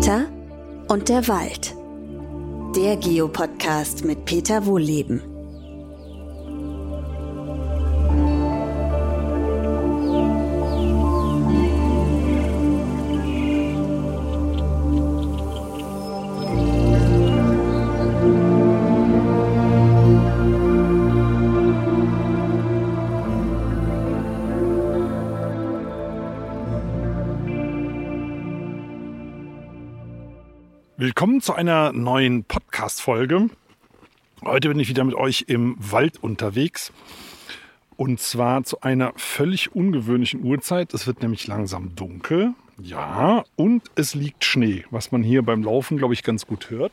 Peter und der Wald. Der Geopodcast mit Peter Wohlleben. Willkommen zu einer neuen Podcast-Folge. Heute bin ich wieder mit euch im Wald unterwegs. Und zwar zu einer völlig ungewöhnlichen Uhrzeit. Es wird nämlich langsam dunkel. Ja, und es liegt Schnee, was man hier beim Laufen, glaube ich, ganz gut hört.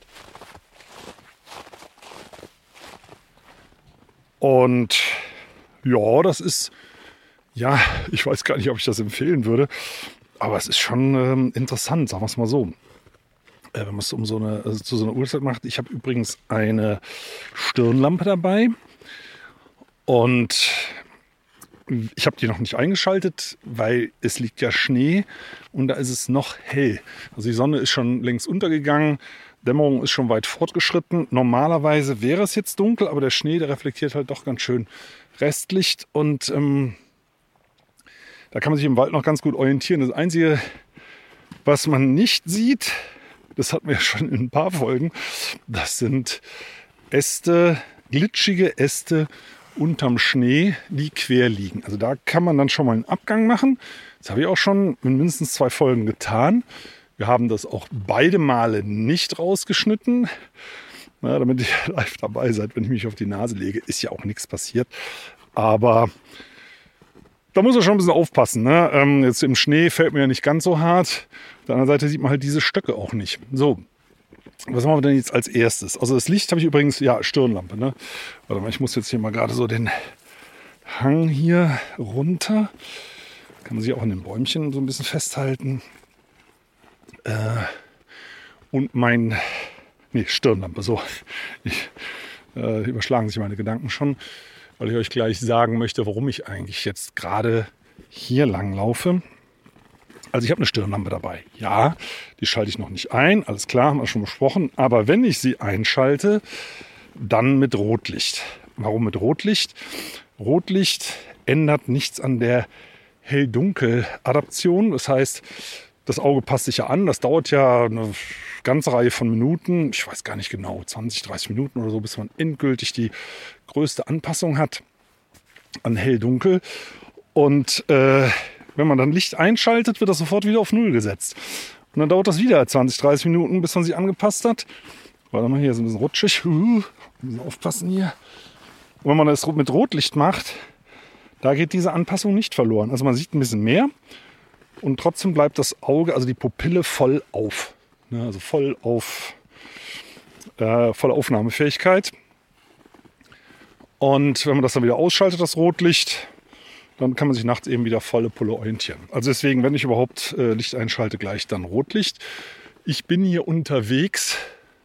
Und ja, das ist, ja, ich weiß gar nicht, ob ich das empfehlen würde. Aber es ist schon interessant, sagen wir es mal so. Wenn man es zu so einer Uhrzeit macht. Ich habe übrigens eine Stirnlampe dabei und ich habe die noch nicht eingeschaltet, weil es liegt ja Schnee und da ist es noch hell. Also die Sonne ist schon längst untergegangen, Dämmerung ist schon weit fortgeschritten. Normalerweise wäre es jetzt dunkel, aber der Schnee, der reflektiert halt doch ganz schön Restlicht und da kann man sich im Wald noch ganz gut orientieren. Das Einzige, was man nicht sieht, das hatten wir schon in ein paar Folgen, das sind Äste, glitschige Äste unterm Schnee, die quer liegen. Also da kann man dann schon mal einen Abgang machen. Das habe ich auch schon in mindestens 2 Folgen getan. Wir haben das auch beide Male nicht rausgeschnitten, damit ihr live dabei seid, wenn ich mich auf die Nase lege. Ist ja auch nichts passiert, aber da muss man schon ein bisschen aufpassen. Ne? Jetzt im Schnee fällt mir ja nicht ganz so hart. Auf der anderen Seite sieht man halt diese Stöcke auch nicht. So, was machen wir denn jetzt als erstes? Also das Licht habe ich übrigens, ja, Stirnlampe. Ne? Warte mal, ich muss jetzt hier mal gerade so den Hang hier runter. Kann man sich auch an den Bäumchen so ein bisschen festhalten. Und Stirnlampe, so. Überschlagen sich meine Gedanken schon, weil ich euch gleich sagen möchte, warum ich eigentlich jetzt gerade hier lang laufe. Also ich habe eine Stirnlampe dabei. Ja, die schalte ich noch nicht ein. Alles klar, haben wir schon besprochen. Aber wenn ich sie einschalte, dann mit Rotlicht. Warum mit Rotlicht? Rotlicht ändert nichts an der Hell-Dunkel-Adaption. Das heißt, das Auge passt sich ja an. Das dauert ja eine ganze Reihe von Minuten. Ich weiß gar nicht genau, 20, 30 Minuten oder so, bis man endgültig die größte Anpassung hat an Hell-Dunkel. Und wenn man dann Licht einschaltet, wird das sofort wieder auf 0 gesetzt. Und dann dauert das wieder 20, 30 Minuten, bis man sich angepasst hat. Warte mal, hier ist ein bisschen rutschig. Ein bisschen aufpassen hier. Und wenn man das mit Rotlicht macht, da geht diese Anpassung nicht verloren. Also man sieht ein bisschen mehr und trotzdem bleibt das Auge, also die Pupille voll auf. Ja, also volle Aufnahmefähigkeit. Und wenn man das dann wieder ausschaltet, das Rotlicht, dann kann man sich nachts eben wieder volle Pulle orientieren. Also deswegen, wenn ich überhaupt Licht einschalte, gleich dann Rotlicht. Ich bin hier unterwegs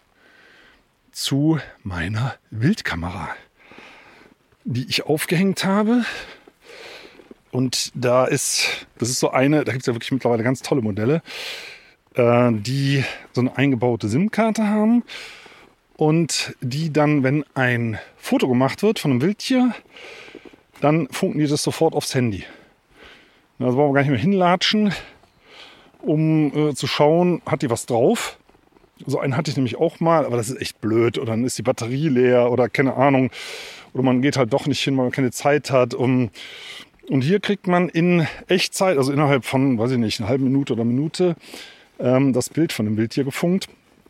zu meiner Wildkamera, die ich aufgehängt habe. Und das ist so eine, da gibt es ja wirklich mittlerweile ganz tolle Modelle, die so eine eingebaute SIM-Karte haben und die dann, wenn ein Foto gemacht wird von einem Wildtier, dann funken die das sofort aufs Handy. Also brauchen wir gar nicht mehr hinlatschen, um zu schauen, hat die was drauf. So einen hatte ich nämlich auch mal, aber das ist echt blöd. Oder dann ist die Batterie leer oder keine Ahnung. Oder man geht halt doch nicht hin, weil man keine Zeit hat. Und hier kriegt man in Echtzeit, also innerhalb von, weiß ich nicht, einer halben Minute oder Minute, das Bild von dem Wildtier gefunkt.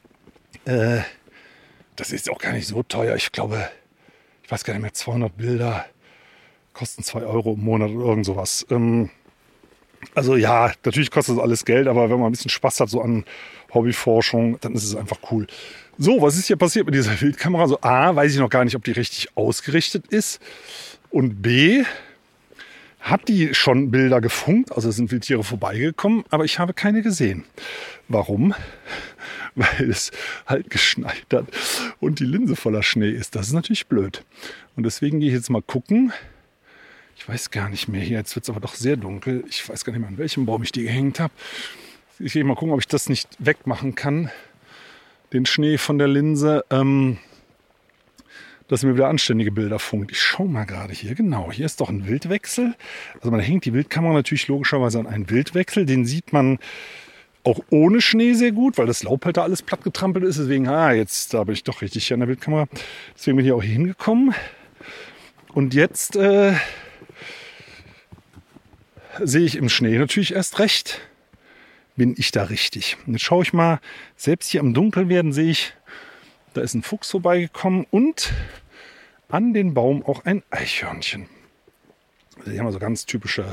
Das ist auch gar nicht so teuer. Ich glaube, ich weiß gar nicht mehr, 200 Bilder kosten 2 Euro im Monat oder irgend sowas. Also ja, natürlich kostet das alles Geld, aber wenn man ein bisschen Spaß hat so an Hobbyforschung, dann ist es einfach cool. So, was ist hier passiert mit dieser Wildkamera? So A, weiß ich noch gar nicht, ob die richtig ausgerichtet ist. Und B, hat die schon Bilder gefunkt, also sind Wildtiere vorbeigekommen, aber ich habe keine gesehen. Warum? Weil es halt geschneit hat und die Linse voller Schnee ist. Das ist natürlich blöd. Und deswegen gehe ich jetzt mal gucken. Ich weiß gar nicht mehr hier. Jetzt wird es aber doch sehr dunkel. Ich weiß gar nicht mehr, an welchem Baum ich die gehängt habe. Ich gehe mal gucken, ob ich das nicht wegmachen kann, den Schnee von der Linse, dass mir wieder anständige Bilder funkt. Ich schaue mal gerade hier, genau, hier ist doch ein Wildwechsel. Also man hängt die Wildkamera natürlich logischerweise an einen Wildwechsel, den sieht man auch ohne Schnee sehr gut, weil das Laub halt da alles platt getrampelt ist. Deswegen, jetzt, da bin ich doch richtig hier an der Wildkamera. Deswegen bin ich auch hier hingekommen. Und jetzt sehe ich im Schnee natürlich erst recht, bin ich da richtig. Und jetzt schaue ich mal, selbst hier im Dunkelwerden sehe ich, da ist ein Fuchs vorbeigekommen und an den Baum auch ein Eichhörnchen. Also hier haben wir so ganz typische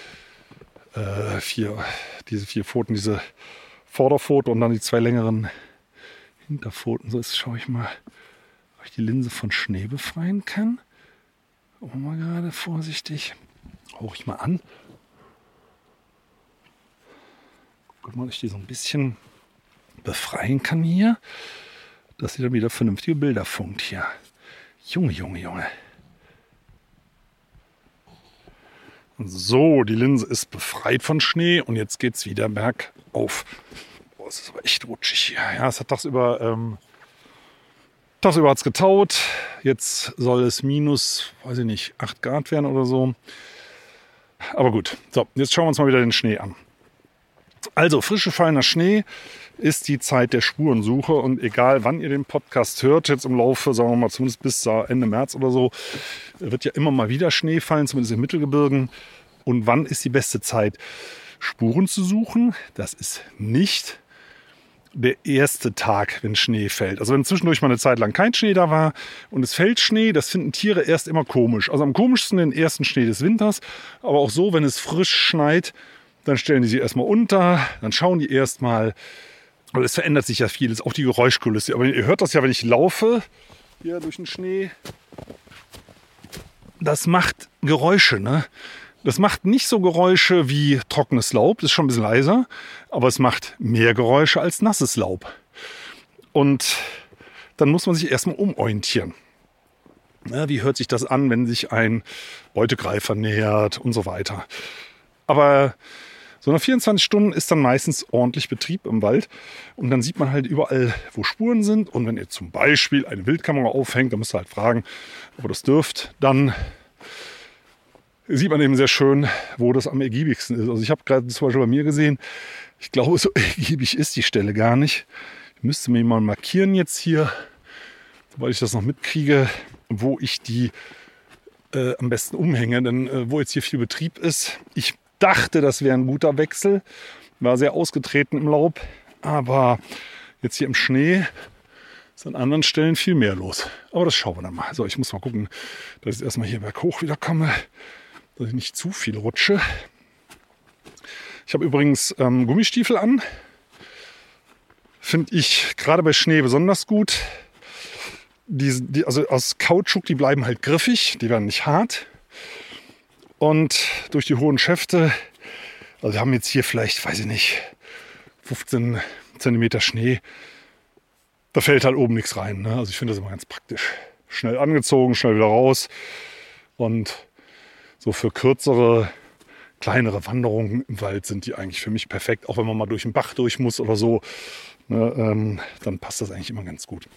diese 4 Pfoten, diese Vorderpfote und dann die 2 längeren Hinterpfoten. So, jetzt schaue ich mal, ob ich die Linse von Schnee befreien kann. Gucken wir mal gerade vorsichtig. Hauche ich mal an. Guck mal, ob ich die so ein bisschen befreien kann hier, dass sie dann wieder vernünftige Bilder funkt hier. Junge, Junge, Junge. So, die Linse ist befreit von Schnee und jetzt geht es wieder bergauf. Boah, es ist aber echt rutschig hier. Ja, es hat tagsüber hat's getaut. Jetzt soll es minus, weiß ich nicht, 8 Grad werden oder so. Aber gut, so, jetzt schauen wir uns mal wieder den Schnee an. Also, frisch gefallener Schnee ist die Zeit der Spurensuche und egal wann ihr den Podcast hört, jetzt im Laufe, sagen wir mal zumindest bis Ende März oder so, wird ja immer mal wieder Schnee fallen, zumindest im Mittelgebirgen. Und wann ist die beste Zeit, Spuren zu suchen? Das ist nicht der erste Tag, wenn Schnee fällt. Also wenn zwischendurch mal eine Zeit lang kein Schnee da war und es fällt Schnee, das finden Tiere erst immer komisch. Also am komischsten den ersten Schnee des Winters, aber auch so, wenn es frisch schneit, dann stellen die sich erstmal unter, dann schauen die erstmal. Weil es verändert sich ja vieles, auch die Geräuschkulisse. Aber ihr hört das ja, wenn ich laufe, hier durch den Schnee. Das macht Geräusche, ne? Das macht nicht so Geräusche wie trockenes Laub, das ist schon ein bisschen leiser. Aber es macht mehr Geräusche als nasses Laub. Und dann muss man sich erstmal umorientieren. Ja, wie hört sich das an, wenn sich ein Beutegreifer nähert und so weiter. Aber so nach 24 Stunden ist dann meistens ordentlich Betrieb im Wald und dann sieht man halt überall, wo Spuren sind. Und wenn ihr zum Beispiel eine Wildkamera aufhängt, dann müsst ihr halt fragen, ob ihr das dürft, dann sieht man eben sehr schön, wo das am ergiebigsten ist. Also ich habe gerade zum Beispiel bei mir gesehen, ich glaube, so ergiebig ist die Stelle gar nicht. Ich müsste mir mal markieren jetzt hier, weil ich das noch mitkriege, wo ich die am besten umhänge. Denn wo jetzt hier viel Betrieb ist, ich dachte, das wäre ein guter Wechsel. War sehr ausgetreten im Laub. Aber jetzt hier im Schnee ist an anderen Stellen viel mehr los. Aber das schauen wir dann mal. So, ich muss mal gucken, dass ich erstmal hier berghoch wieder komme. Dass ich nicht zu viel rutsche. Ich habe übrigens Gummistiefel an. Finde ich gerade bei Schnee besonders gut. Also aus Kautschuk, die bleiben halt griffig. Die werden nicht hart. Und durch die hohen Schäfte, also wir haben jetzt hier vielleicht, weiß ich nicht, 15 Zentimeter Schnee. Da fällt halt oben nichts rein. Ne? Also ich finde das immer ganz praktisch. Schnell angezogen, schnell wieder raus. Und so für kürzere, kleinere Wanderungen im Wald sind die eigentlich für mich perfekt. Auch wenn man mal durch den Bach durch muss oder so, ne, dann passt das eigentlich immer ganz gut.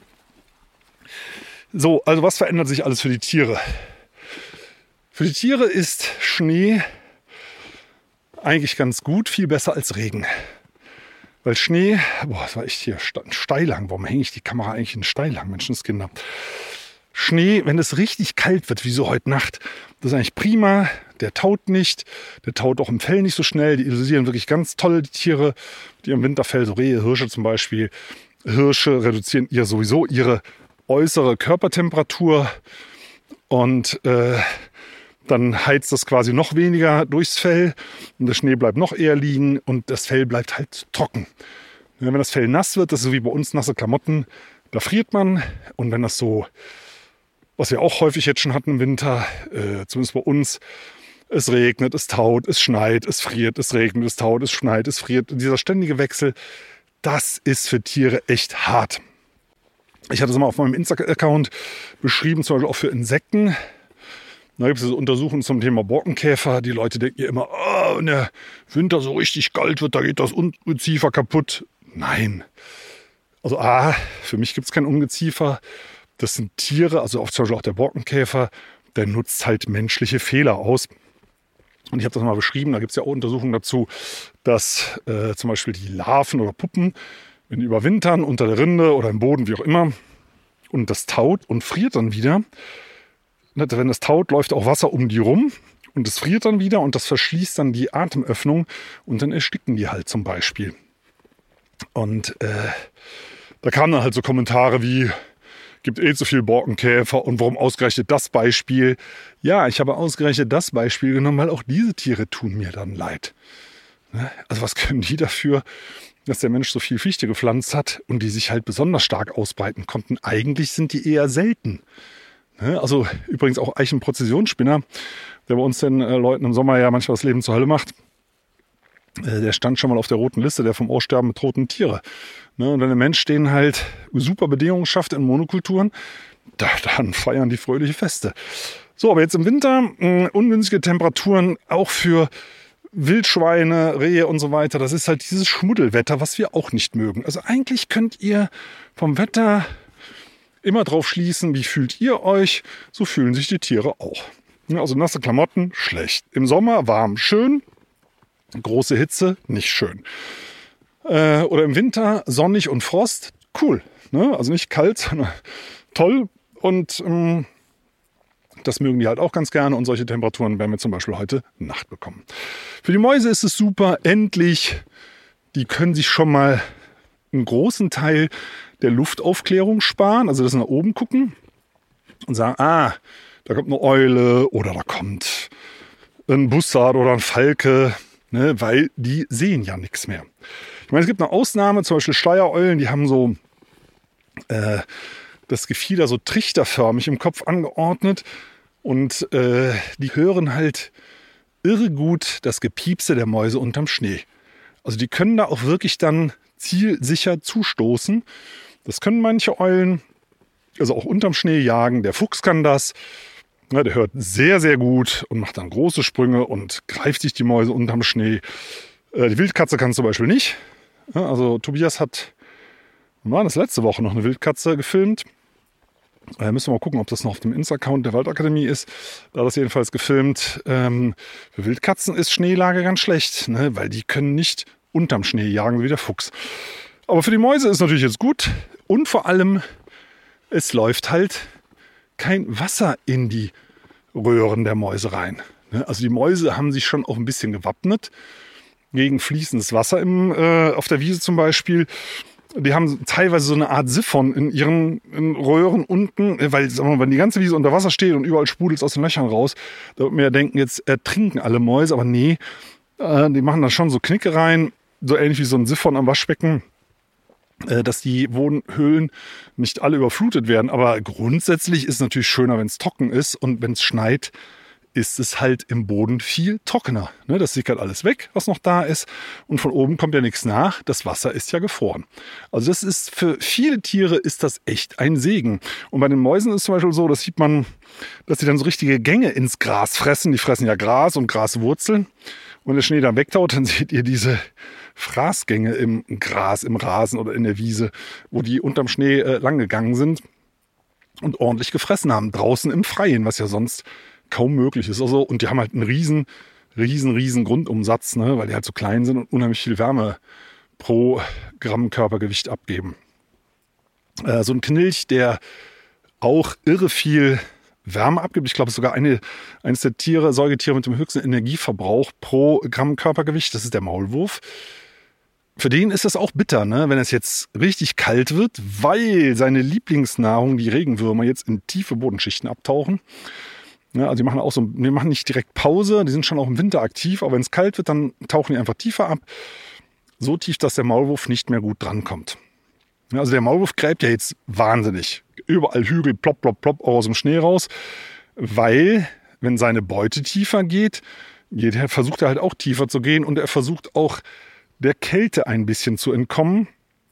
So, also was verändert sich alles für die Tiere? Für die Tiere ist Schnee eigentlich ganz gut, viel besser als Regen. Weil Schnee, das war echt hier ein Steilhang. Warum hänge ich die Kamera eigentlich in Steilhang, Menschenskinder? Schnee, wenn es richtig kalt wird, wie so heute Nacht, das ist eigentlich prima. Der taut nicht, der taut auch im Fell nicht so schnell. Die isolieren wirklich ganz toll, die Tiere, die im Winterfell, so Rehe, Hirsche zum Beispiel. Hirsche reduzieren sowieso ihre äußere Körpertemperatur und dann heizt das quasi noch weniger durchs Fell und der Schnee bleibt noch eher liegen und das Fell bleibt halt trocken. Ja, wenn das Fell nass wird, das ist so wie bei uns nasse Klamotten, da friert man. Und wenn das so, was wir auch häufig jetzt schon hatten im Winter, zumindest bei uns, es regnet, es taut, es schneit, es friert, es regnet, es taut, es schneit, es friert. Und dieser ständige Wechsel, das ist für Tiere echt hart. Ich hatte es mal auf meinem Insta-Account beschrieben, zum Beispiel auch für Insekten. Da gibt es so Untersuchungen zum Thema Borkenkäfer. Die Leute denken ja immer, oh, wenn der Winter so richtig kalt wird, da geht das Ungeziefer kaputt. Nein. Also für mich gibt es kein Ungeziefer. Das sind Tiere, also zum Beispiel auch der Borkenkäfer, der nutzt halt menschliche Fehler aus. Und ich habe das mal beschrieben, da gibt es ja auch Untersuchungen dazu, dass zum Beispiel die Larven oder Puppen, wenn die überwintern unter der Rinde oder im Boden, wie auch immer, und das taut und friert dann wieder. Wenn das taut, läuft auch Wasser um die rum und es friert dann wieder und das verschließt dann die Atemöffnung und dann ersticken die halt zum Beispiel. Und da kamen dann halt so Kommentare wie, gibt so viel Borkenkäfer und warum ausgerechnet das Beispiel? Ja, ich habe ausgerechnet das Beispiel genommen, weil auch diese Tiere tun mir dann leid. Also was können die dafür, dass der Mensch so viel Fichte gepflanzt hat und die sich halt besonders stark ausbreiten konnten? Eigentlich sind die eher selten. Also übrigens auch Eichenprozessionsspinner, der bei uns den Leuten im Sommer ja manchmal das Leben zur Hölle macht. Der stand schon mal auf der roten Liste der vom Aussterben bedrohten Tiere. Und wenn der Mensch denen halt super Bedingungen schafft in Monokulturen, dann feiern die fröhliche Feste. So, aber jetzt im Winter ungünstige Temperaturen auch für Wildschweine, Rehe und so weiter. Das ist halt dieses Schmuddelwetter, was wir auch nicht mögen. Also eigentlich könnt ihr vom Wetter immer drauf schließen, wie fühlt ihr euch, so fühlen sich die Tiere auch. Also nasse Klamotten, schlecht. Im Sommer warm, schön. Große Hitze, nicht schön. Oder im Winter sonnig und Frost, cool. Also nicht kalt, sondern toll. Und das mögen die halt auch ganz gerne. Und solche Temperaturen werden wir zum Beispiel heute Nacht bekommen. Für die Mäuse ist es super, endlich. Die können sich schon mal einen großen Teil der Luftaufklärung sparen. Also dass sie nach oben gucken und sagen, da kommt eine Eule oder da kommt ein Bussard oder ein Falke. Weil die sehen ja nichts mehr. Ich meine, es gibt eine Ausnahme, zum Beispiel Schleiereulen, die haben so das Gefieder so trichterförmig im Kopf angeordnet und die hören halt irre gut das Gepiepse der Mäuse unterm Schnee. Also die können da auch wirklich dann zielsicher zustoßen. Das können manche Eulen, also auch unterm Schnee jagen. Der Fuchs kann das. Ja, der hört sehr, sehr gut und macht dann große Sprünge und greift sich die Mäuse unterm Schnee. Die Wildkatze kann es zum Beispiel nicht. Ja, also Tobias hat, war das letzte Woche noch eine Wildkatze gefilmt. Müssen wir mal gucken, ob das noch auf dem Insta-Account der Waldakademie ist. Da hat das jedenfalls gefilmt. Für Wildkatzen ist Schneelage ganz schlecht, weil die können nicht unterm Schnee jagen wie der Fuchs. Aber für die Mäuse ist natürlich jetzt gut. Und vor allem, es läuft halt kein Wasser in die Röhren der Mäuse rein. Also die Mäuse haben sich schon auch ein bisschen gewappnet gegen fließendes Wasser auf der Wiese zum Beispiel. Die haben teilweise so eine Art Siphon in ihren Röhren unten, weil, sagen wir mal, wenn die ganze Wiese unter Wasser steht und überall sprudelt es aus den Löchern raus, da wird man ja denken, jetzt ertrinken alle Mäuse, aber nee, die machen da schon so Knicke rein, so ähnlich wie so ein Siphon am Waschbecken, dass die Wohnhöhlen nicht alle überflutet werden. Aber grundsätzlich ist es natürlich schöner, wenn es trocken ist. Und wenn es schneit, ist es halt im Boden viel trockener. Das sickert alles weg, was noch da ist. Und von oben kommt ja nichts nach. Das Wasser ist ja gefroren. Also das ist für viele Tiere ist das echt ein Segen. Und bei den Mäusen ist es zum Beispiel so, das sieht man, dass sie dann so richtige Gänge ins Gras fressen. Die fressen ja Gras und Graswurzeln. Und wenn der Schnee dann wegtaut, dann seht ihr diese Fraßgänge im Gras, im Rasen oder in der Wiese, wo die unterm Schnee lang gegangen sind und ordentlich gefressen haben. Draußen im Freien, was ja sonst kaum möglich ist. Also, und die haben halt einen riesen Grundumsatz, weil die halt so klein sind und unheimlich viel Wärme pro Gramm Körpergewicht abgeben. So ein Knilch, der auch irre viel Wärme abgibt. Ich glaube, es ist sogar eines der Säugetiere mit dem höchsten Energieverbrauch pro Gramm Körpergewicht. Das ist der Maulwurf. Für den ist das auch bitter, wenn es jetzt richtig kalt wird, weil seine Lieblingsnahrung, die Regenwürmer, jetzt in tiefe Bodenschichten abtauchen. Ja, also die machen nicht direkt Pause, die sind schon auch im Winter aktiv, aber wenn es kalt wird, dann tauchen die einfach tiefer ab. So tief, dass der Maulwurf nicht mehr gut drankommt. Ja, also der Maulwurf gräbt ja jetzt wahnsinnig. Überall Hügel, plopp, plopp, plopp, auch aus dem Schnee raus. Weil, wenn seine Beute tiefer geht, versucht er halt auch tiefer zu gehen und er versucht auch der Kälte ein bisschen zu entkommen,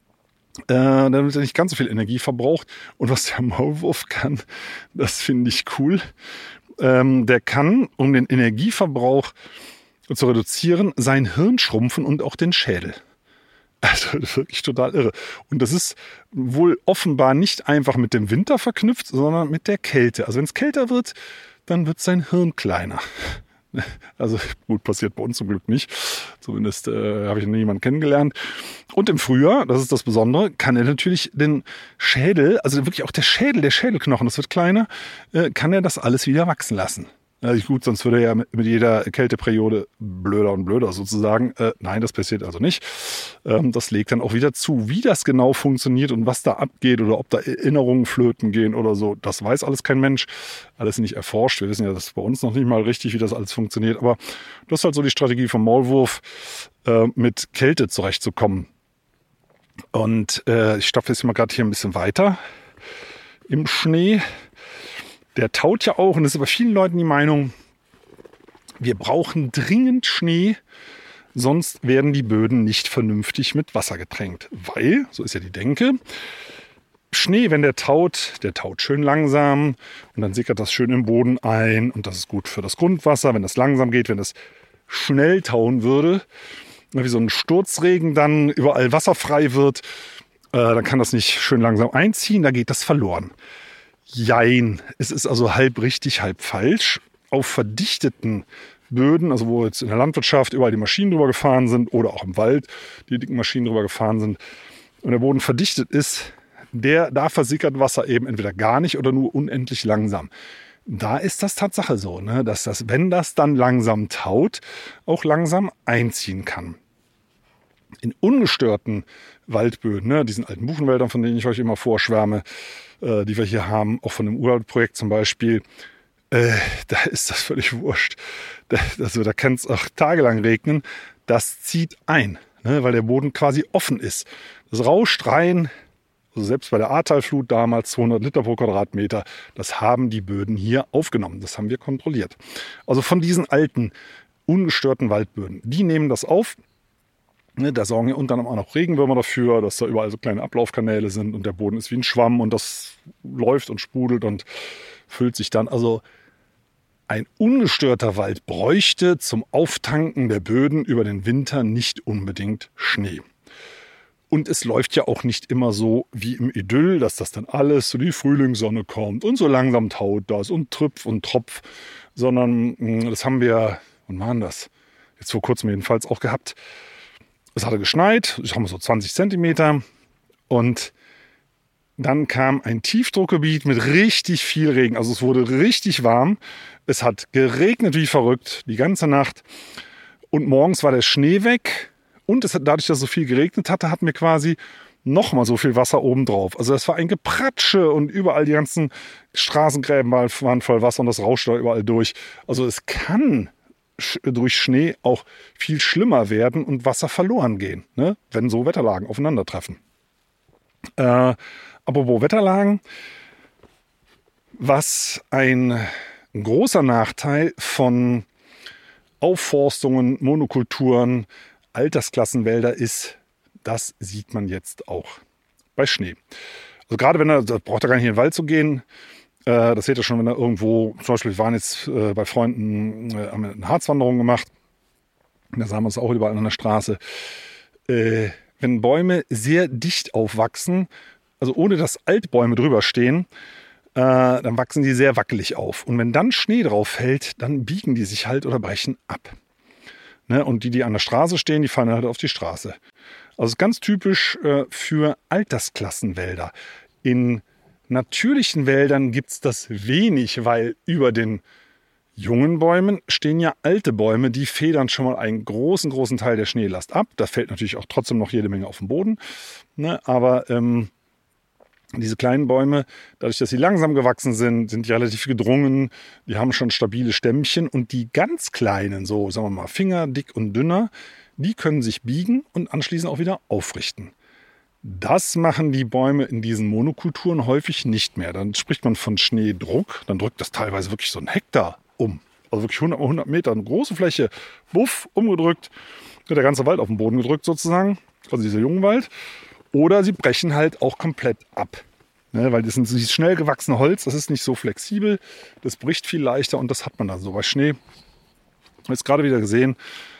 damit er nicht ganz so viel Energie verbraucht. Und was der Maulwurf kann, das finde ich cool. der kann, um den Energieverbrauch zu reduzieren, sein Hirn schrumpfen und auch den Schädel. Also wirklich total irre. Und das ist wohl offenbar nicht einfach mit dem Winter verknüpft, sondern mit der Kälte. Also wenn es kälter wird, dann wird sein Hirn kleiner. Also gut, passiert bei uns zum Glück nicht. Zumindest habe ich noch niemanden kennengelernt. Und im Frühjahr, das ist das Besondere, kann er natürlich den Schädel, also wirklich auch der Schädelknochen, das wird kleiner, kann er das alles wieder wachsen lassen. Gut, sonst würde er ja mit jeder Kälteperiode blöder und blöder sozusagen. Nein, das passiert also nicht. Das legt dann auch wieder zu. Wie das genau funktioniert und was da abgeht oder ob da Erinnerungen flöten gehen oder so, das weiß alles kein Mensch. Alles nicht erforscht. Wir wissen ja, das ist bei uns noch nicht mal richtig, wie das alles funktioniert. Aber das ist halt so die Strategie vom Maulwurf, mit Kälte zurechtzukommen. Und ich stapfe jetzt mal gerade hier ein bisschen weiter im Schnee. Der taut ja auch, und das ist bei vielen Leuten die Meinung, wir brauchen dringend Schnee, sonst werden die Böden nicht vernünftig mit Wasser getränkt. Weil, so ist ja die Denke, Schnee, wenn der taut schön langsam und dann sickert das schön im Boden ein und das ist gut für das Grundwasser. Wenn das langsam geht, wenn das schnell tauen würde, wie so ein Sturzregen dann überall wasserfrei wird, dann kann das nicht schön langsam einziehen, da geht das verloren. Jein, es ist also halb richtig, halb falsch. Auf verdichteten Böden, also wo jetzt in der Landwirtschaft überall die Maschinen drüber gefahren sind oder auch im Wald die dicken Maschinen drüber gefahren sind und der Boden verdichtet ist, da versickert Wasser eben entweder gar nicht oder nur unendlich langsam. Da ist das Tatsache so, ne, dass das, wenn das dann langsam taut, auch langsam einziehen kann. In ungestörten Waldböden, ne, diesen alten Buchenwäldern, von denen ich euch immer vorschwärme, die wir hier haben, auch von dem Urwaldprojekt zum Beispiel, da ist das völlig wurscht. Da kann es auch tagelang regnen. Das zieht ein, ne, weil der Boden quasi offen ist. Das rauscht rein, also selbst bei der Ahrtalflut damals 200 Liter pro Quadratmeter, das haben die Böden hier aufgenommen. Das haben wir kontrolliert. Also von diesen alten, ungestörten Waldböden, die nehmen das auf. Da sorgen ja unter anderem auch noch Regenwürmer dafür, dass da überall so kleine Ablaufkanäle sind und der Boden ist wie ein Schwamm und das läuft und sprudelt und füllt sich dann. Also ein ungestörter Wald bräuchte zum Auftanken der Böden über den Winter nicht unbedingt Schnee. Und es läuft ja auch nicht immer so wie im Idyll, dass das dann alles, so die Frühlingssonne kommt und so langsam taut das und Trüpf und Tropf, sondern das haben wir, wann waren das? Jetzt vor kurzem jedenfalls auch gehabt. Es hatte geschneit, ich habe so 20 Zentimeter und dann kam ein Tiefdruckgebiet mit richtig viel Regen. Also es wurde richtig warm. Es hat geregnet wie verrückt die ganze Nacht und morgens war der Schnee weg und dadurch, dass es so viel geregnet hatte, hatten wir quasi nochmal so viel Wasser obendrauf. Also das war ein Gepratsche und überall die ganzen Straßengräben waren voll Wasser und das rauschte überall durch. Also es kann durch Schnee auch viel schlimmer werden und Wasser verloren gehen, ne? Wenn so Wetterlagen aufeinandertreffen. Apropos Wetterlagen, was ein großer Nachteil von Aufforstungen, Monokulturen, Altersklassenwälder ist, das sieht man jetzt auch bei Schnee. Also gerade wenn da braucht er gar nicht in den Wald zu gehen. Das seht ihr schon, wenn er irgendwo, zum Beispiel, wir waren jetzt bei Freunden, haben eine Harzwanderung gemacht. Da sahen wir uns auch überall an der Straße. Wenn Bäume sehr dicht aufwachsen, also ohne dass Altbäume drüber stehen, dann wachsen die sehr wackelig auf. Und wenn dann Schnee drauf fällt, dann biegen die sich halt oder brechen ab. Ne? Und die an der Straße stehen, die fallen halt auf die Straße. Also ganz typisch für Altersklassenwälder. In natürlichen Wäldern gibt es das wenig, weil über den jungen Bäumen stehen ja alte Bäume, die federn schon mal einen großen Teil der Schneelast ab. Da fällt natürlich auch trotzdem noch jede Menge auf den Boden. Ne? Aber diese kleinen Bäume, dadurch, dass sie langsam gewachsen sind, sind die relativ gedrungen. Die haben schon stabile Stämmchen. Und die ganz kleinen, so sagen wir mal fingerdick und dünner, die können sich biegen und anschließend auch wieder aufrichten. Das machen die Bäume in diesen Monokulturen häufig nicht mehr. Dann spricht man von Schneedruck. Dann drückt das teilweise wirklich so 1 Hektar um. Also wirklich 100 Meter, eine große Fläche, buff, umgedrückt. Wird der ganze Wald auf den Boden gedrückt sozusagen. Also dieser Jungwald. Oder sie brechen halt auch komplett ab. Ne, weil das ist dieses schnell gewachsene Holz, das ist nicht so flexibel, das bricht viel leichter und das hat man dann so. Bei Schnee, jetzt gerade wieder gesehen,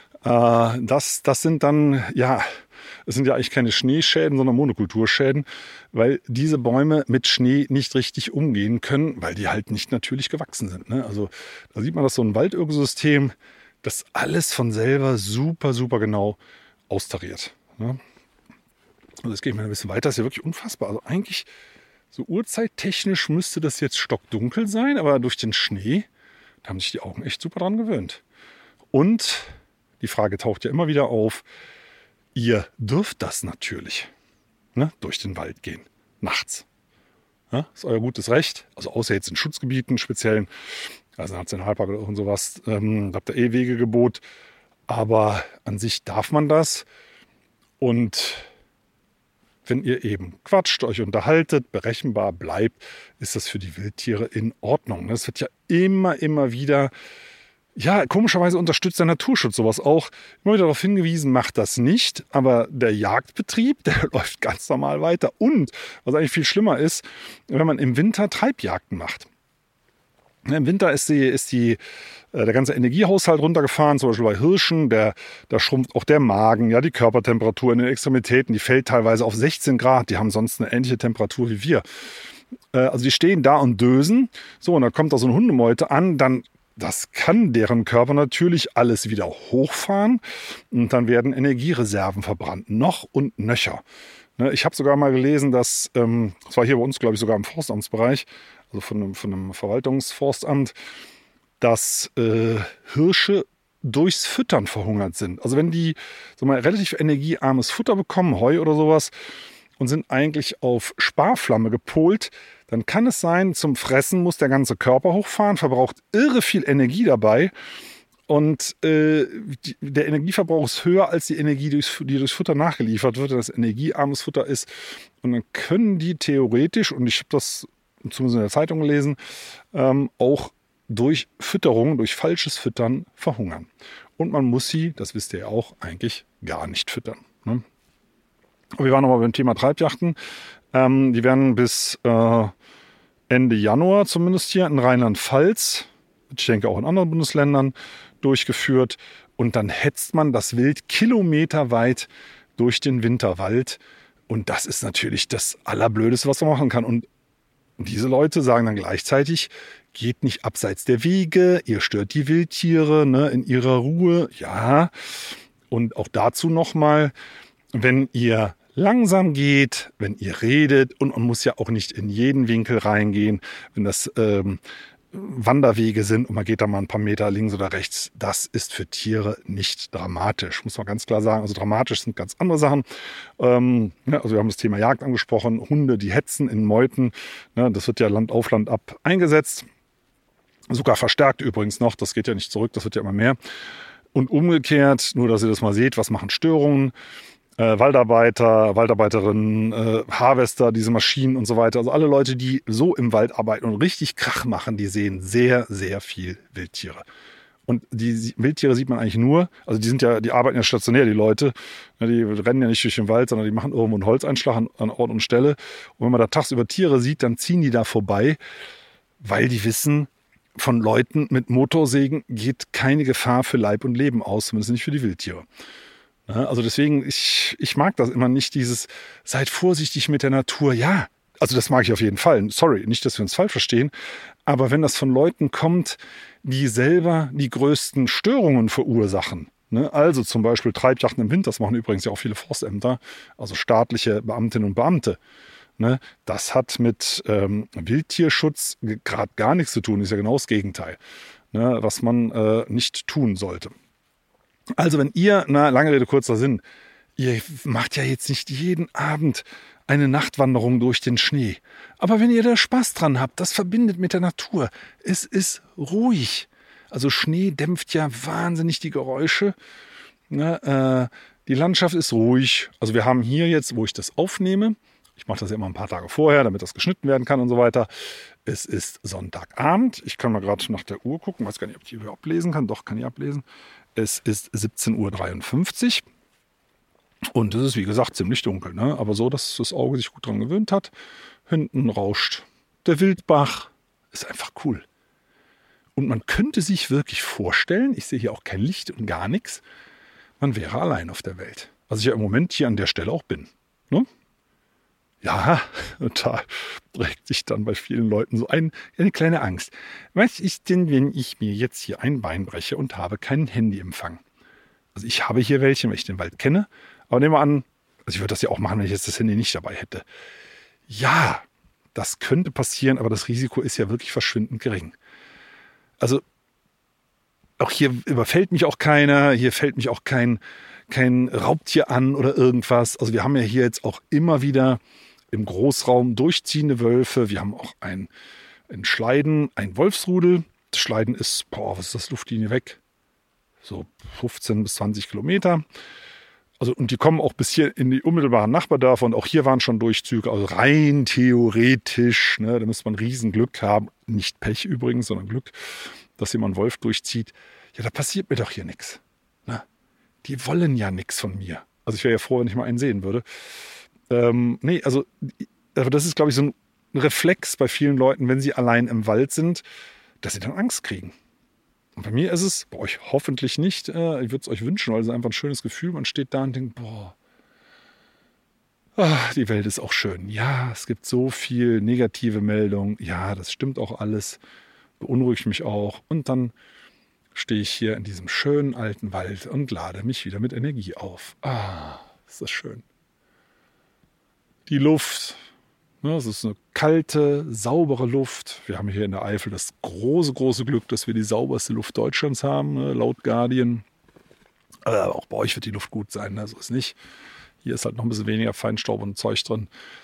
das sind dann, ja, es sind ja eigentlich keine Schneeschäden, sondern Monokulturschäden, weil diese Bäume mit Schnee nicht richtig umgehen können, weil die halt nicht natürlich gewachsen sind. Ne? Also da sieht man, dass so ein Waldökosystem das alles von selber super, super genau austariert. Ne? Also jetzt gehe ich mal ein bisschen weiter, das ist ja wirklich unfassbar. Also eigentlich so uhrzeittechnisch müsste das jetzt stockdunkel sein, aber durch den Schnee, da haben sich die Augen echt super dran gewöhnt. Und die Frage taucht ja immer wieder auf, ihr dürft das natürlich, ne, durch den Wald gehen, nachts. Ja, ist euer gutes Recht, also außer jetzt in Schutzgebieten, speziellen, also Nationalpark oder sowas, da habt ihr Wegegebot, aber an sich darf man das. Und wenn ihr eben quatscht, euch unterhaltet, berechenbar bleibt, ist das für die Wildtiere in Ordnung. Das wird ja immer wieder, ja, komischerweise unterstützt der Naturschutz sowas auch. Immer wieder darauf hingewiesen, macht das nicht. Aber der Jagdbetrieb, der läuft ganz normal weiter. Und was eigentlich viel schlimmer ist, wenn man im Winter Treibjagden macht. Im Winter ist der ganze Energiehaushalt runtergefahren, zum Beispiel bei Hirschen, da schrumpft auch der Magen, ja, die Körpertemperatur in den Extremitäten, die fällt teilweise auf 16 Grad, die haben sonst eine ähnliche Temperatur wie wir. Also die stehen da und dösen, so, und dann kommt da so eine Hundemeute an, das kann deren Körper natürlich alles wieder hochfahren und dann werden Energiereserven verbrannt, noch und nöcher. Ich habe sogar mal gelesen, das war hier bei uns, glaube ich, sogar im Forstamtsbereich, also von einem Verwaltungsforstamt, dass Hirsche durchs Füttern verhungert sind. Also wenn die relativ energiearmes Futter bekommen, Heu oder sowas, und sind eigentlich auf Sparflamme gepolt, dann kann es sein, zum Fressen muss der ganze Körper hochfahren, verbraucht irre viel Energie dabei. Und der Energieverbrauch ist höher als die Energie, die durchs Futter nachgeliefert wird, das energiearmes Futter ist. Und dann können die theoretisch, und ich habe das zumindest in der Zeitung gelesen, auch durch Fütterung, durch falsches Füttern verhungern. Und man muss sie, das wisst ihr ja auch, eigentlich gar nicht füttern. Ne? Aber wir waren nochmal beim Thema Treibjachten. Die werden bis Ende Januar zumindest hier in Rheinland-Pfalz, ich denke auch in anderen Bundesländern, durchgeführt. Und dann hetzt man das Wild kilometerweit durch den Winterwald. Und das ist natürlich das Allerblödeste, was man machen kann. Und diese Leute sagen dann gleichzeitig, geht nicht abseits der Wege, ihr stört die Wildtiere, ne, in ihrer Ruhe. Ja, und auch dazu nochmal, wenn ihr langsam geht, wenn ihr redet, und man muss ja auch nicht in jeden Winkel reingehen, wenn das Wanderwege sind und man geht da mal ein paar Meter links oder rechts, das ist für Tiere nicht dramatisch, muss man ganz klar sagen. Also dramatisch sind ganz andere Sachen. Also wir haben das Thema Jagd angesprochen, Hunde, die hetzen in Meuten, ne, das wird ja Land auf Land ab eingesetzt, sogar verstärkt übrigens noch, das geht ja nicht zurück, das wird ja immer mehr. Und umgekehrt, nur dass ihr das mal seht, was machen Störungen? Waldarbeiter, Waldarbeiterinnen, Harvester, diese Maschinen und so weiter. Also alle Leute, die so im Wald arbeiten und richtig Krach machen, die sehen sehr, sehr viel Wildtiere. Und die Wildtiere sieht man eigentlich nur, also die arbeiten ja stationär, die Leute. Die rennen ja nicht durch den Wald, sondern die machen irgendwo einen Holzeinschlag an Ort und Stelle. Und wenn man da tagsüber Tiere sieht, dann ziehen die da vorbei, weil die wissen, von Leuten mit Motorsägen geht keine Gefahr für Leib und Leben aus, zumindest nicht für die Wildtiere. Also deswegen, ich mag das immer nicht, dieses, seid vorsichtig mit der Natur. Ja, also das mag ich auf jeden Fall. Sorry, nicht, dass wir uns falsch verstehen. Aber wenn das von Leuten kommt, die selber die größten Störungen verursachen, ne? Also zum Beispiel Treibjachten im Winter, das machen übrigens ja auch viele Forstämter, also staatliche Beamtinnen und Beamte. Ne? Das hat mit Wildtierschutz gerade gar nichts zu tun, ist ja genau das Gegenteil, ne? Was man nicht tun sollte. Also wenn ihr, lange Rede, kurzer Sinn, ihr macht ja jetzt nicht jeden Abend eine Nachtwanderung durch den Schnee. Aber wenn ihr da Spaß dran habt, das verbindet mit der Natur. Es ist ruhig. Also Schnee dämpft ja wahnsinnig die Geräusche. Ne? Die Landschaft ist ruhig. Also wir haben hier jetzt, wo ich das aufnehme, ich mache das ja immer ein paar Tage vorher, damit das geschnitten werden kann und so weiter. Es ist Sonntagabend. Ich kann mal gerade nach der Uhr gucken. Weiß gar nicht, ob ich die überhaupt ablesen kann. Doch, kann ich ablesen. Es ist 17:53 Uhr. Und es ist, wie gesagt, ziemlich dunkel, ne? Aber so, dass das Auge sich gut dran gewöhnt hat. Hinten rauscht der Wildbach. Ist einfach cool. Und man könnte sich wirklich vorstellen, ich sehe hier auch kein Licht und gar nichts, man wäre allein auf der Welt. Was ich ja im Moment hier an der Stelle auch bin. Ne? Ja, und da regt sich dann bei vielen Leuten so eine kleine Angst. Was ist denn, wenn ich mir jetzt hier ein Bein breche und habe keinen Handyempfang? Also ich habe hier welche, wenn ich den Wald kenne. Aber nehmen wir an, also ich würde das ja auch machen, wenn ich jetzt das Handy nicht dabei hätte. Ja, das könnte passieren, aber das Risiko ist ja wirklich verschwindend gering. Also auch hier überfällt mich auch keiner, hier fällt mich auch kein Raubtier an oder irgendwas. Also wir haben ja hier jetzt auch immer wieder im Großraum durchziehende Wölfe. Wir haben auch ein Schleiden, ein Wolfsrudel. Das Schleiden ist, was ist das, Luftlinie weg? So 15 bis 20 Kilometer. Also, und die kommen auch bis hier in die unmittelbaren Nachbardörfer. Und auch hier waren schon Durchzüge. Also rein theoretisch, ne, da müsste man Riesenglück haben. Nicht Pech übrigens, sondern Glück, dass jemand einen Wolf durchzieht. Ja, da passiert mir doch hier nichts. Ne? Die wollen ja nichts von mir. Also ich wäre ja froh, wenn ich mal einen sehen würde. Also das ist, glaube ich, so ein Reflex bei vielen Leuten, wenn sie allein im Wald sind, dass sie dann Angst kriegen. Und bei mir ist es, bei euch hoffentlich nicht, ich würde es euch wünschen, weil es ist einfach ein schönes Gefühl. Man steht da und denkt, die Welt ist auch schön. Ja, es gibt so viel negative Meldungen. Ja, das stimmt auch alles. Beunruhigt mich auch. Und dann stehe ich hier in diesem schönen alten Wald und lade mich wieder mit Energie auf. Ist das schön. Die Luft, ne, es ist eine kalte, saubere Luft. Wir haben hier in der Eifel das große, große Glück, dass wir die sauberste Luft Deutschlands haben, ne, laut Guardian. Aber auch bei euch wird die Luft gut sein, ne, so ist nicht. Hier ist halt noch ein bisschen weniger Feinstaub und Zeug drin.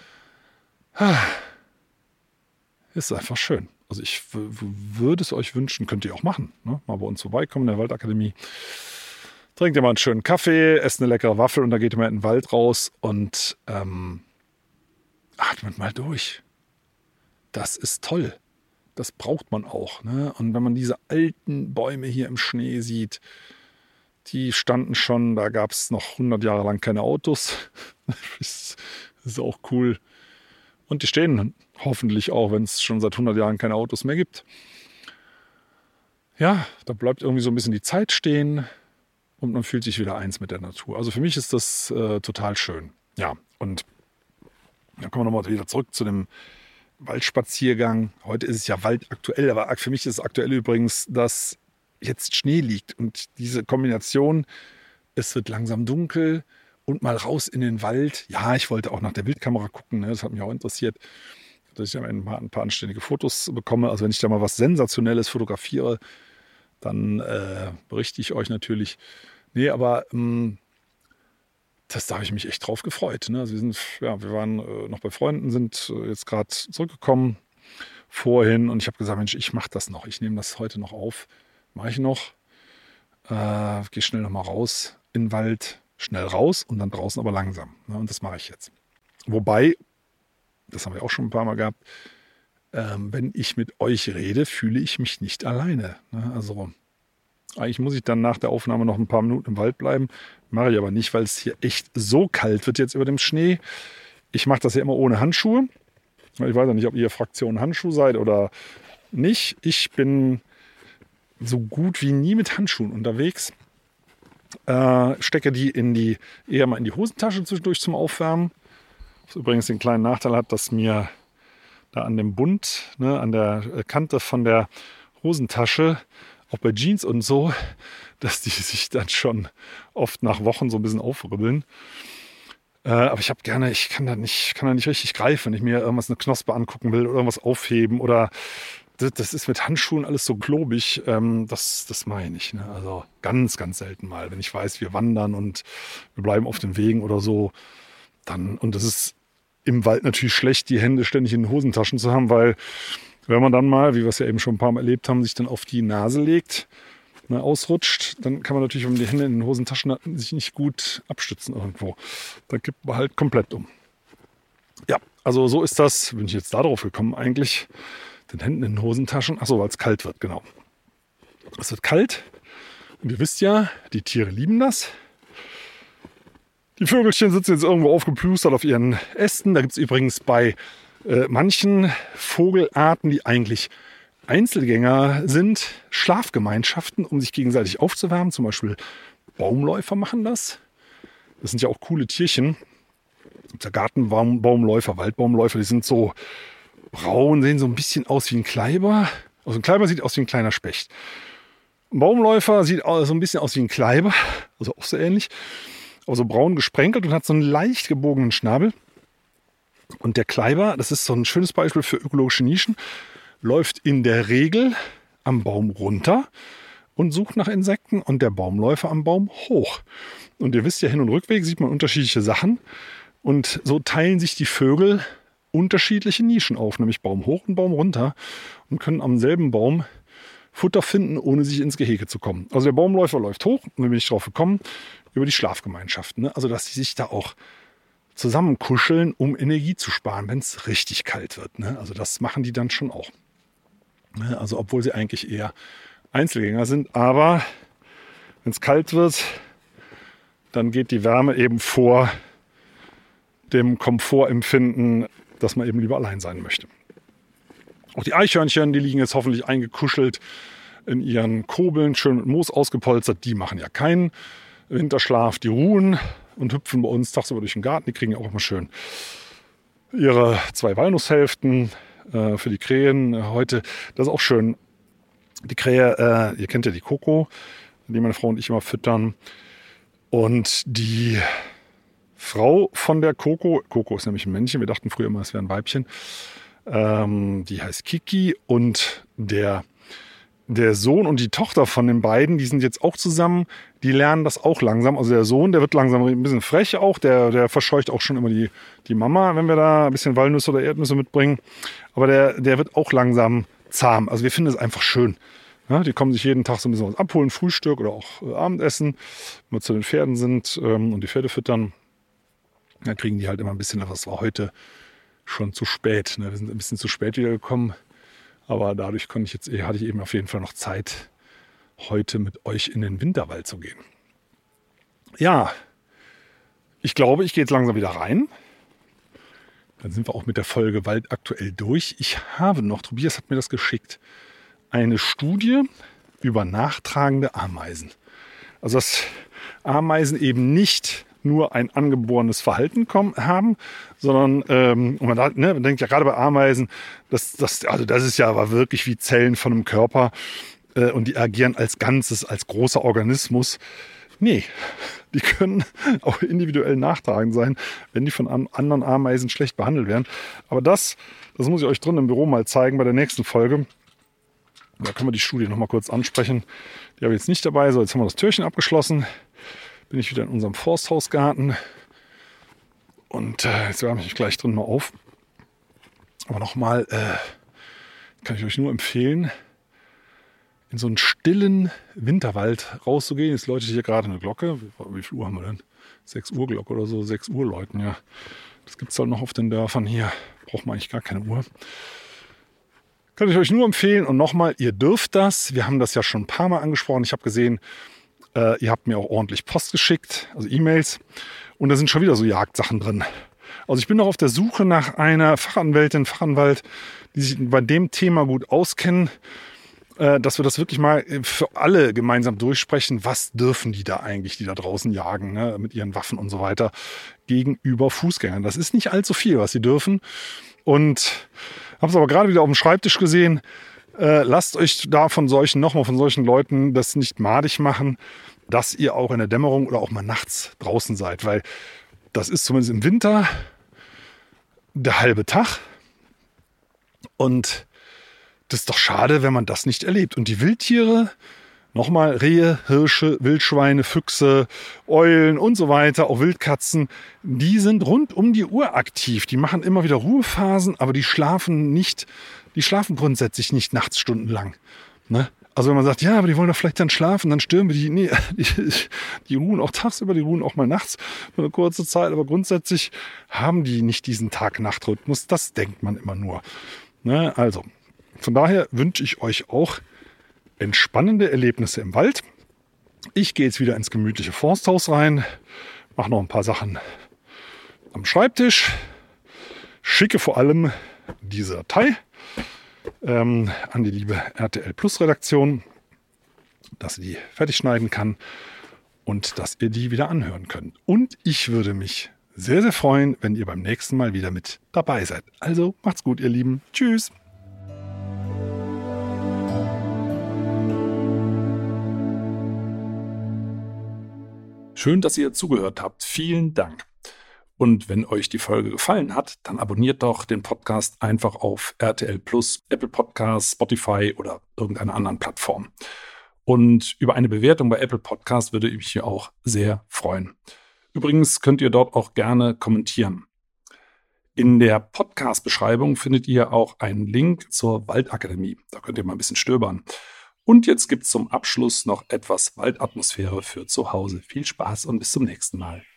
Ist einfach schön. Also ich würde es euch wünschen, könnt ihr auch machen. Ne? Mal bei uns vorbeikommen in der Waldakademie. Trinkt ihr mal einen schönen Kaffee, esst eine leckere Waffel und dann geht ihr mal in den Wald raus und atmet mal durch. Das ist toll. Das braucht man auch. Ne? Und wenn man diese alten Bäume hier im Schnee sieht, die standen schon, da gab es noch 100 Jahre lang keine Autos. Das ist auch cool. Und die stehen hoffentlich auch, wenn es schon seit 100 Jahren keine Autos mehr gibt. Ja, da bleibt irgendwie so ein bisschen die Zeit stehen und man fühlt sich wieder eins mit der Natur. Also für mich ist das total schön. Ja, und dann kommen wir nochmal wieder zurück zu dem Waldspaziergang. Heute ist es ja waldaktuell, aber für mich ist es aktuell übrigens, dass jetzt Schnee liegt. Und diese Kombination, es wird langsam dunkel und mal raus in den Wald. Ja, ich wollte auch nach der Bildkamera gucken, ne? Das hat mich auch interessiert, dass ich ein paar anständige Fotos bekomme. Also wenn ich da mal was Sensationelles fotografiere, dann berichte ich euch natürlich. Nee, aber da habe ich mich echt drauf gefreut. Ne? Also wir waren noch bei Freunden, sind jetzt gerade zurückgekommen vorhin und ich habe gesagt, Mensch, ich mache das noch. Ich nehme das heute noch auf. Mache ich noch. Gehe schnell noch mal raus in den Wald. Schnell raus und dann draußen aber langsam. Ne? Und das mache ich jetzt. Wobei, das haben wir auch schon ein paar Mal gehabt, wenn ich mit euch rede, fühle ich mich nicht alleine. Ne? Also eigentlich muss ich dann nach der Aufnahme noch ein paar Minuten im Wald bleiben. Mache ich aber nicht, weil es hier echt so kalt wird jetzt über dem Schnee. Ich mache das ja immer ohne Handschuhe. Ich weiß ja nicht, ob ihr Fraktion Handschuh seid oder nicht. Ich bin so gut wie nie mit Handschuhen unterwegs. Stecke die eher mal in die Hosentasche zwischendurch zum Aufwärmen. Was übrigens den kleinen Nachteil hat, dass mir da an dem Bund, ne, an der Kante von der Hosentasche, auch bei Jeans und so, dass die sich dann schon oft nach Wochen so ein bisschen aufribbeln. Aber ich kann da nicht richtig greifen, wenn ich mir irgendwas eine Knospe angucken will oder irgendwas aufheben oder das ist mit Handschuhen alles so klobig, das mache ich nicht. Ne? Also ganz, ganz selten mal, wenn ich weiß, wir wandern und wir bleiben auf den Wegen oder so, dann, und das ist im Wald natürlich schlecht, die Hände ständig in den Hosentaschen zu haben, weil wenn man dann mal, wie wir es ja eben schon ein paar Mal erlebt haben, sich dann auf die Nase legt, ne, ausrutscht, dann kann man natürlich, wenn man die Hände in den Hosentaschen hat, sich nicht gut abstützen irgendwo. Dann kippt man halt komplett um. Ja, also so ist das, bin ich jetzt da drauf gekommen eigentlich, den Händen in den Hosentaschen. Achso, weil es kalt wird, genau. Es wird kalt und ihr wisst ja, die Tiere lieben das. Die Vögelchen sitzen jetzt irgendwo aufgeplustert auf ihren Ästen. Da gibt es übrigens bei manchen Vogelarten, die eigentlich Einzelgänger sind, Schlafgemeinschaften, um sich gegenseitig aufzuwärmen. Zum Beispiel Baumläufer machen das. Das sind ja auch coole Tierchen. Der Gartenbaumläufer, Waldbaumläufer, die sind so braun, sehen so ein bisschen aus wie ein Kleiber. Also ein Kleiber sieht aus wie ein kleiner Specht. Ein Baumläufer sieht so ein bisschen aus wie ein Kleiber, also auch so ähnlich. Aber so braun gesprenkelt und hat so einen leicht gebogenen Schnabel. Und der Kleiber, das ist so ein schönes Beispiel für ökologische Nischen, läuft in der Regel am Baum runter und sucht nach Insekten und der Baumläufer am Baum hoch. Und ihr wisst ja, Hin- und Rückweg sieht man unterschiedliche Sachen. Und so teilen sich die Vögel unterschiedliche Nischen auf, nämlich Baum hoch und Baum runter und können am selben Baum Futter finden, ohne sich ins Gehege zu kommen. Also der Baumläufer läuft hoch, und da bin ich drauf gekommen, über die Schlafgemeinschaften. Ne? Also dass sie sich da auch zusammenkuscheln, um Energie zu sparen, wenn es richtig kalt wird. Ne? Also das machen die dann schon auch. Ne? Also obwohl sie eigentlich eher Einzelgänger sind. Aber wenn es kalt wird, dann geht die Wärme eben vor dem Komfortempfinden, dass man eben lieber allein sein möchte. Auch die Eichhörnchen, die liegen jetzt hoffentlich eingekuschelt in ihren Kobeln, schön mit Moos ausgepolstert. Die machen ja keinen Winterschlaf, die ruhen und hüpfen bei uns tagsüber durch den Garten. Die kriegen ja auch immer schön ihre 2 Walnusshälften für die Krähen. Heute, das ist auch schön. Die Krähe, ihr kennt ja die Coco, die meine Frau und ich immer füttern. Und die Frau von der Coco ist nämlich ein Männchen, wir dachten früher immer, es wäre ein Weibchen, die heißt Kiki und der Sohn und die Tochter von den beiden, die sind jetzt auch zusammen, die lernen das auch langsam. Also der Sohn, der wird langsam ein bisschen frech auch, der verscheucht auch schon immer die Mama, wenn wir da ein bisschen Walnüsse oder Erdnüsse mitbringen. Aber der wird auch langsam zahm. Also wir finden es einfach schön. Ja, die kommen sich jeden Tag so ein bisschen was abholen, Frühstück oder auch Abendessen, wenn wir zu den Pferden sind und die Pferde füttern. Dann kriegen die halt immer ein bisschen, das war heute schon zu spät. Ne? Wir sind ein bisschen zu spät wieder gekommen. Aber dadurch hatte ich eben auf jeden Fall noch Zeit, heute mit euch in den Winterwald zu gehen. Ja, ich glaube, ich gehe jetzt langsam wieder rein. Dann sind wir auch mit der Folge Wald aktuell durch. Ich habe noch, Tobias hat mir das geschickt, eine Studie über nachtragende Ameisen. Also dass Ameisen eben nicht nur ein angeborenes Verhalten haben, sondern man denkt ja gerade bei Ameisen, das ist ja aber wirklich wie Zellen von einem Körper und die agieren als Ganzes, als großer Organismus. Nee, die können auch individuell nachtragend sein, wenn die von anderen Ameisen schlecht behandelt werden. Aber das muss ich euch drin im Büro mal zeigen bei der nächsten Folge. Da können wir die Studie noch mal kurz ansprechen. Die habe ich jetzt nicht dabei. So, jetzt haben wir das Türchen abgeschlossen. Bin ich wieder in unserem Forsthausgarten. Und jetzt wärme ich mich gleich drin mal auf. Aber nochmal kann ich euch nur empfehlen, in so einen stillen Winterwald rauszugehen. Jetzt läutet hier gerade eine Glocke. Wie viel Uhr haben wir denn? 6 Uhr Glocke oder so. 6 Uhr läuten, ja. Das gibt es halt noch auf den Dörfern hier. Braucht man eigentlich gar keine Uhr. Kann ich euch nur empfehlen. Und nochmal, ihr dürft das. Wir haben das ja schon ein paar Mal angesprochen. Ich habe gesehen, ihr habt mir auch ordentlich Post geschickt, also E-Mails. Und da sind schon wieder so Jagdsachen drin. Also ich bin noch auf der Suche nach einer Fachanwalt, die sich bei dem Thema gut auskennen, dass wir das wirklich mal für alle gemeinsam durchsprechen. Was dürfen die da eigentlich, die da draußen jagen, ne, mit ihren Waffen und so weiter, gegenüber Fußgängern? Das ist nicht allzu viel, was sie dürfen. Und habe es aber gerade wieder auf dem Schreibtisch gesehen. Lasst euch da von solchen Leuten das nicht madig machen, dass ihr auch in der Dämmerung oder auch mal nachts draußen seid. Weil das ist zumindest im Winter der halbe Tag. Und das ist doch schade, wenn man das nicht erlebt. Und die Wildtiere, nochmal Rehe, Hirsche, Wildschweine, Füchse, Eulen und so weiter, auch Wildkatzen, die sind rund um die Uhr aktiv. Die machen immer wieder Ruhephasen, aber die schlafen grundsätzlich nicht nachts stundenlang. Ne? Also wenn man sagt, ja, aber die wollen doch vielleicht dann schlafen, dann stören wir die. Nee, die ruhen auch tagsüber, die ruhen auch mal nachts für eine kurze Zeit. Aber grundsätzlich haben die nicht diesen Tag-Nacht-Rhythmus. Das denkt man immer nur. Ne? Also, von daher wünsche ich euch auch entspannende Erlebnisse im Wald. Ich gehe jetzt wieder ins gemütliche Forsthaus rein mache noch ein paar Sachen am Schreibtisch, schicke vor allem diese Datei an die liebe RTL Plus Redaktion, dass sie die fertig schneiden kann und dass ihr die wieder anhören könnt. Und ich würde mich sehr, sehr freuen, wenn ihr beim nächsten Mal wieder mit dabei seid. Also macht's gut, ihr Lieben. Tschüss. Schön, dass ihr zugehört habt. Vielen Dank. Und wenn euch die Folge gefallen hat, dann abonniert doch den Podcast einfach auf RTL Plus, Apple Podcasts, Spotify oder irgendeiner anderen Plattform. Und über eine Bewertung bei Apple Podcast würde ich mich auch sehr freuen. Übrigens könnt ihr dort auch gerne kommentieren. In der Podcast-Beschreibung findet ihr auch einen Link zur Waldakademie. Da könnt ihr mal ein bisschen stöbern. Und jetzt gibt es zum Abschluss noch etwas Waldatmosphäre für zu Hause. Viel Spaß und bis zum nächsten Mal.